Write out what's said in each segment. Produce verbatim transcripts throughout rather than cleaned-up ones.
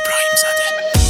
ابراهیم زاده.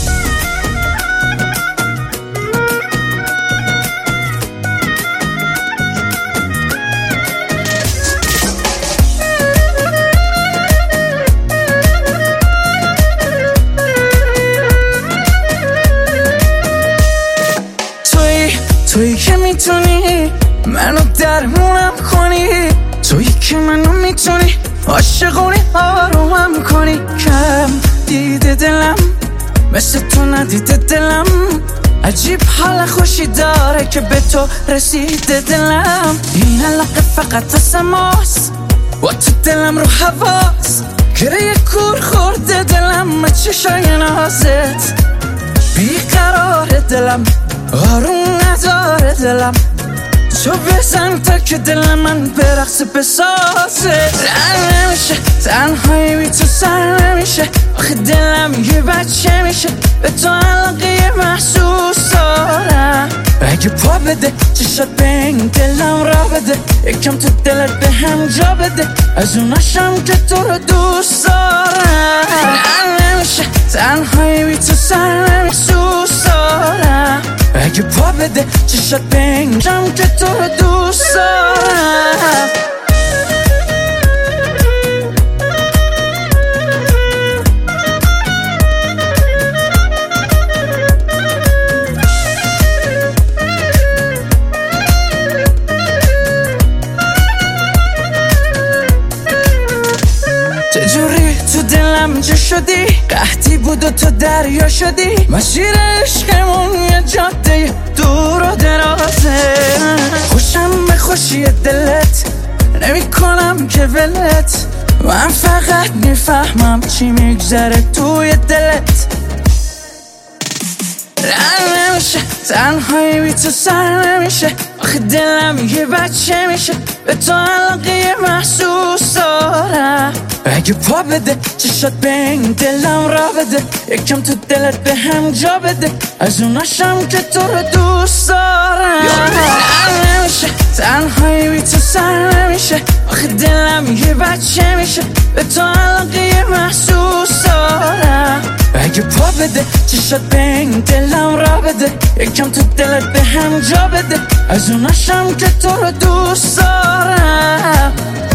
تویی تویی که میتونی منو درمونم کنی، تویی که منو میتونی عاشقونی آرومم کنی. کم دیده دلم مثل تو ندیده دلم، عجیب حال خوشی داره که به تو رسیده دلم. این علاقه فقط از ماست و تو دلم رو حواست، گره کور خورده دلم چشای نازت. بیقرار دلم آروم نداره دلم، تو بزن تا که دل من برقص بسازه. رن نمیشه تنهایی بی تو سر نمیشه، آخه دلم یه بچه میشه به تو علاقه محسوس دارم. اگه پا بده چشات به این دلم را بده، یکم تو دلت به هم جا بده، از اوناشم که تو رو دوست دارم. رن نمیشه تنهایی بی تو سر نمیسوس دارم. اگه پا بده چشات به این جم که تو رو دوست دارم. چجوری تو دلم جا شدی، قحطی بود و تو دریا شدی، مسیر عشقمون یه جاده دور و درازه. خوشم به خوشی دلت نمی کنم که ولت، من فقط میفهمم چی میگذره توی دلت. رن نمیشه تنهایی بی تو سر نمیشه، آخه دلم یه بچه میشه به تو علاقه محسوس دارم. اگه پا بده چشات به این دلم را بده، یکم تو دلت به هم جا بده، از اوناشم که تو رو دوست دارم. رن نمیشه تنهایی بی تو سر نمیشه، آخه دلم یه بچه میشه به تو علاقه محسوس دارم. اگه پا بده چشات به این دلم را بده، یکم تو دلت به هم جا بده، از اوناشم که تو رو دوست دارم.